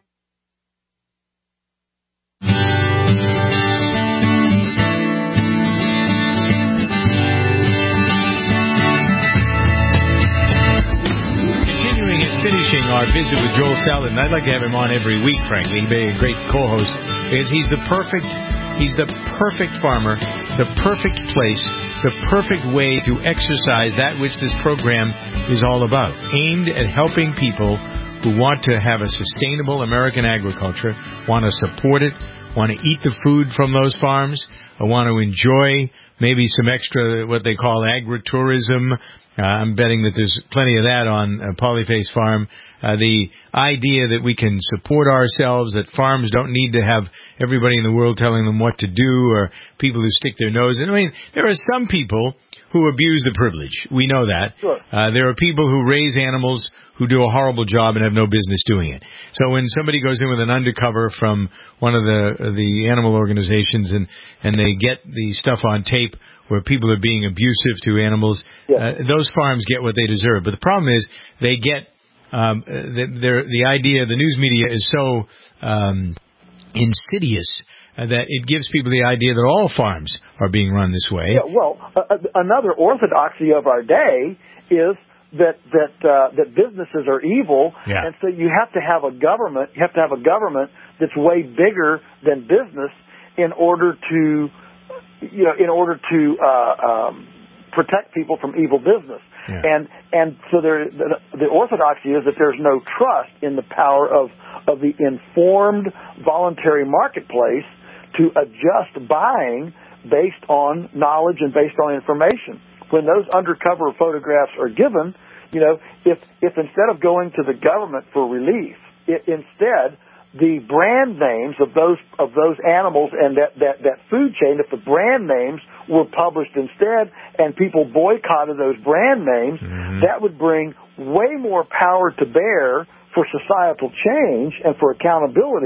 Finishing our visit with Joel Salatin. I'd like to have him on every week, frankly. He'd be a great co-host. He's the perfect, he's the perfect farmer, the perfect place, the perfect way to exercise that which this program is all about, aimed at helping people who want to have a sustainable American agriculture, want to support it, want to eat the food from those farms, or want to enjoy maybe some extra, what they call agritourism. Uh, I'm betting that there's plenty of that on uh, Polyface Farm. Uh, the idea that we can support ourselves, that farms don't need to have everybody in the world telling them what to do, or people who stick their nose in. I mean, there are some people who abuse the privilege. We know that. Sure. Uh, there are people who raise animals who do a horrible job and have no business doing it. So when somebody goes in with an undercover from one of the the animal organizations and, and they get the stuff on tape where people are being abusive to animals, yes. uh, those farms get what they deserve. But the problem is they get um, the, the idea, the news media is so um, insidious uh, that it gives people the idea that all farms are being run this way. Yeah, well, uh, another orthodoxy of our day is that that uh, that businesses are evil, yeah. and so you have to have a government. You have to have a government that's way bigger than business in order to, you know, in order to uh, um, protect people from evil business. Yeah. And and so there, the, the orthodoxy is that there's no trust in the power of of the informed voluntary marketplace to adjust buying based on knowledge and based on information. When those undercover photographs are given, you know, if if instead of going to the government for relief, it, instead the brand names of those of those animals and that, that, that food chain, if the brand names were published instead and people boycotted those brand names, mm-hmm. that would bring way more power to bear for societal change and for accountability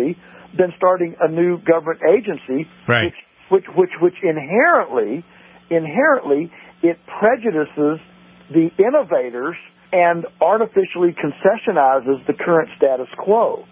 than starting a new government agency, right. which, which, which, which inherently, inherently, it prejudices the innovators and artificially concessionizes the current status quo.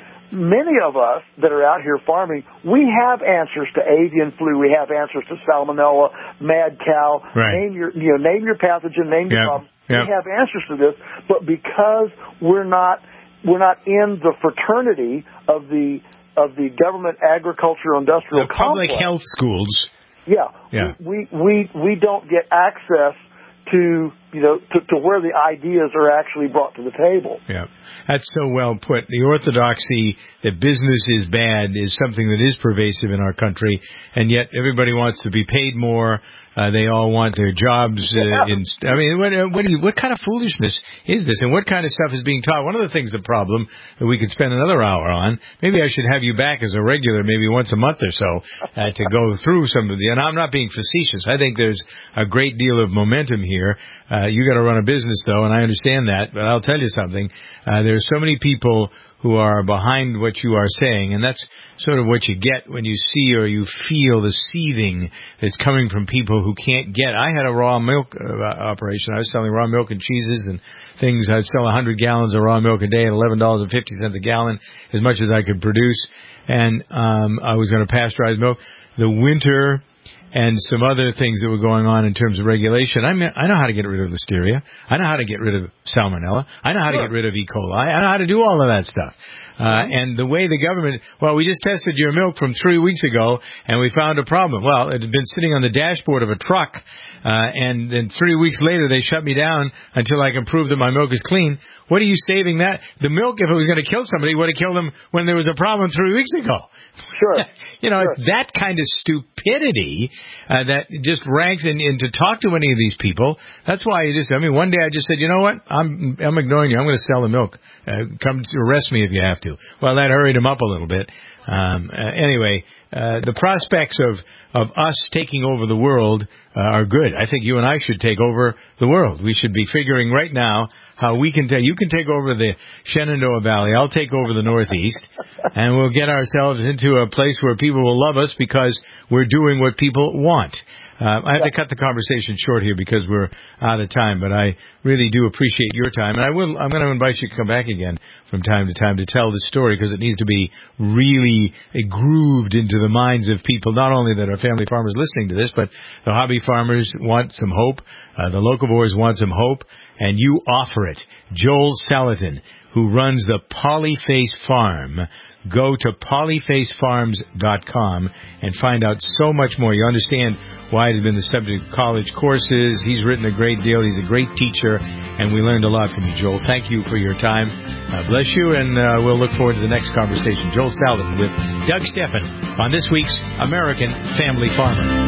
Many of us that are out here farming, we have answers to avian flu. We have answers to salmonella, mad cow. Right. Name your, you know, name your pathogen, name your yep. problem. Yep. We have answers to this, but because we're not, we're not in the fraternity of the of the government agricultural industrial the public complex, health schools. Yeah, yeah. We, we we don't get access to, you know, to, to where the ideas are actually brought to the table. Yeah, that's so well put. The orthodoxy that business is bad is something that is pervasive in our country, and yet everybody wants to be paid more. Uh, they all want their jobs. Uh, yeah. in, I mean, what, what do you? What kind of foolishness is this? And what kind of stuff is being taught? One of the things, the problem that we could spend another hour on. Maybe I should have you back as a regular, maybe once a month or so, uh, to go through some of the. And I'm not being facetious. I think there's a great deal of momentum here. Uh, you got to run a business, though, and I understand that. But I'll tell you something. Uh, there's so many people who are behind what you are saying, and that's sort of what you get when you see or you feel the seething that's coming from people who can't get. I had a raw milk uh, operation. I was selling raw milk and cheeses and things. I'd sell one hundred gallons of raw milk a day at eleven dollars and fifty cents a gallon, as much as I could produce, and um, I was going to pasteurize milk. The winter and some other things that were going on in terms of regulation. I mean, I know how to get rid of listeria. I know how to get rid of salmonella. I know how sure. to get rid of E. coli. I know how to do all of that stuff. Uh, and the way the government, well, we just tested your milk from three weeks ago, and we found a problem. Well, it had been sitting on the dashboard of a truck, uh, and then three weeks later they shut me down until I can prove that my milk is clean. What are you saving that? The milk, if it was going to kill somebody, would have killed them when there was a problem three weeks ago. Sure. You know, sure. it's that kind of stupidity uh, that just ranks in, in to talk to any of these people. That's why you just, I mean, one day I just said, you know what? I'm I'm ignoring you. I'm going to sell the milk. Uh, come to arrest me if you have to. Well, that hurried him up a little bit. Um, uh, anyway, uh, the prospects of, of us taking over the world uh, are good. I think you and I should take over the world. We should be figuring right now how we can take, you can take over the Shenandoah Valley, I'll take over the Northeast, and we'll get ourselves into a place where people will love us because we're doing what people want. Uh, I have to cut the conversation short here because we're out of time, but I really do appreciate your time. And I will, I'm going to invite you to come back again from time to time to tell the story because it needs to be really grooved into the minds of people, not only that are family farmers listening to this, but the hobby farmers want some hope. Uh, the locavores want some hope, and you offer it. Joel Salatin, who runs the Polyface Farm. Go to polyface farms dot com and find out so much more. You understand why it has been the subject of college courses. He's written a great deal. He's a great teacher, and we learned a lot from you, Joel. Thank you for your time. Uh, bless you, and uh, we'll look forward to the next conversation. Joel Salatin with Doug Steffen on this week's American Family Farmer.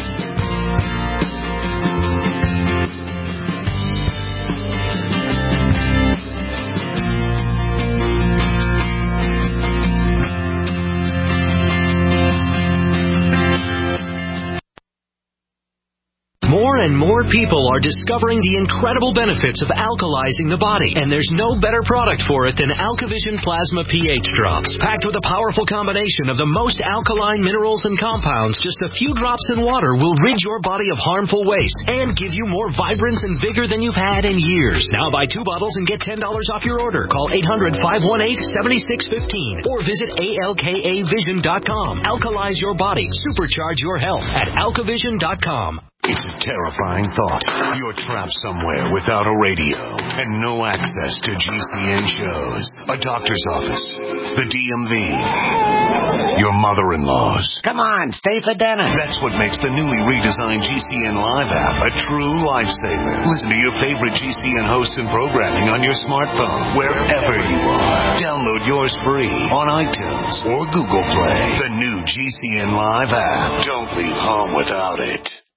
More and more people are discovering the incredible benefits of alkalizing the body, and there's no better product for it than AlkaVision Plasma pH Drops. Packed with a powerful combination of the most alkaline minerals and compounds, just a few drops in water will rid your body of harmful waste and give you more vibrance and vigor than you've had in years. Now buy two bottles and get ten dollars off your order. Call eight hundred, five one eight, seven six one five or visit A L K A vision dot com. Alkalize your body. Supercharge your health at alkavision dot com. It's a terrifying thought. You're trapped somewhere without a radio and no access to G C N shows, a doctor's office, the D M V, your mother-in-law's. Come on, stay for dinner. That's what makes the newly redesigned G C N Live app a true lifesaver. Listen to your favorite G C N hosts and programming on your smartphone, wherever you are. Download yours free on iTunes or Google Play. The new G C N Live app. Don't leave home without it.